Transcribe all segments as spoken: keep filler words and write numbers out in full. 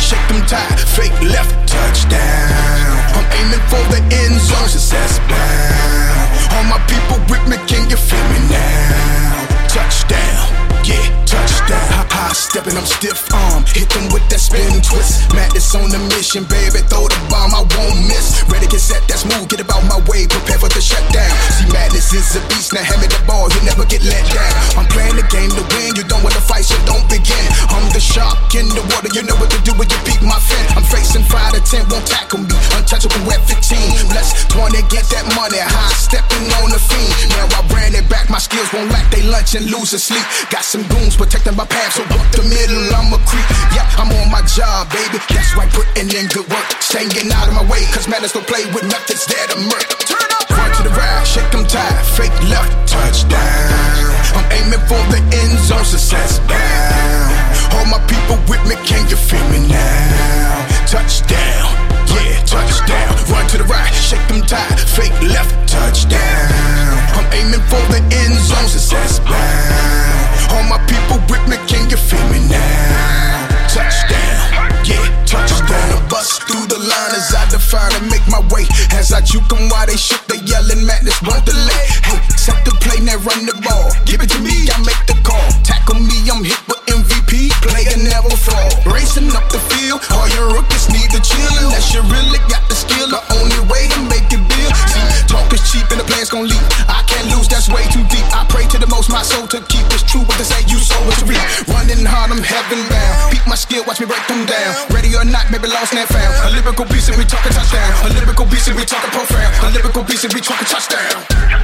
shake them tight, fake left, touchdown. I'm aiming for the end zone, success bound. All my people with me, can you feel me now? Touchdown, yeah, touchdown. High stepping, I'm stiff arm, hit them with that spin twist. Madness on the mission, baby, throw the bomb, I won't miss. Ready, get set, that's move, get about my way, prepare for the shutdown. See, madness is a beast, now hand me the ball, you never get let down. I'm playing the game to win, you don't want to fight, so don't begin. I'm the shark in the water, you know what to do when you peek my fin. I'm facing five to ten, won't tackle me, untouchable at fifteen. Bless twenty, get that money, high stepping on the fiend. Now I ran it back, my skills won't lack, they lunch and lose and sleep. Got some goons protecting my path, so up the middle, I'm a creep. Yeah, I'm on my job, baby, that's right, putting in good work. Staying out of my way, cause madness don't play with methods there to murk. Turn up, run to the right, shake them tight, fake left, touchdown. I'm aiming for the end zone, success bound. All my people with me, can you feel me now? Touchdown, yeah, touchdown. Run to the right, shake them tight, fake left, touchdown. I'm aiming for the end zone, success bound. All my people with me, can you feel me now? Touchdown, yeah, touchdown. Bust through the line as I define and make my way. As I juke them while they shook, they yelling madness, won't delay. Hey, set the play, now run the ball. Give it to me, I make the call. Tackle me, I'm hit with M V P, play and never fall. Racing up the field, all your rookies need to chill. Unless you really got the skill, the only way to make it bill. See, talk is cheap and the plan's gon' leak. I can't lose, that's way too deep. I pray to the most, my soul to keep this true. What they say, you soul is real. Running hard, I'm heaven bound. Peak my skill, watch me break them down. Ready or not, maybe lost and found. A lyrical beast and we talking touchdown. A lyrical beast and we talking profound. A lyrical beast and we talking touchdown.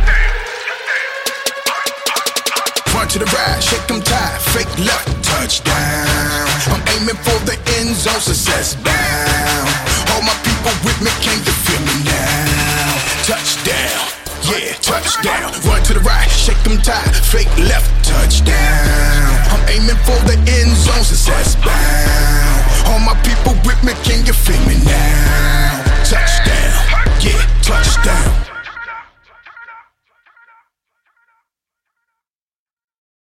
Run to the right, shake them tight, fake left, touchdown. I'm aiming for the end zone, success bound. All my people with me, can you feel me now? Touchdown, yeah, touchdown. Run to the right, shake them tight, fake left, touchdown. I'm aiming for the end zone, success bound. All my people with me, can you feel me now? Touchdown, yeah, touchdown.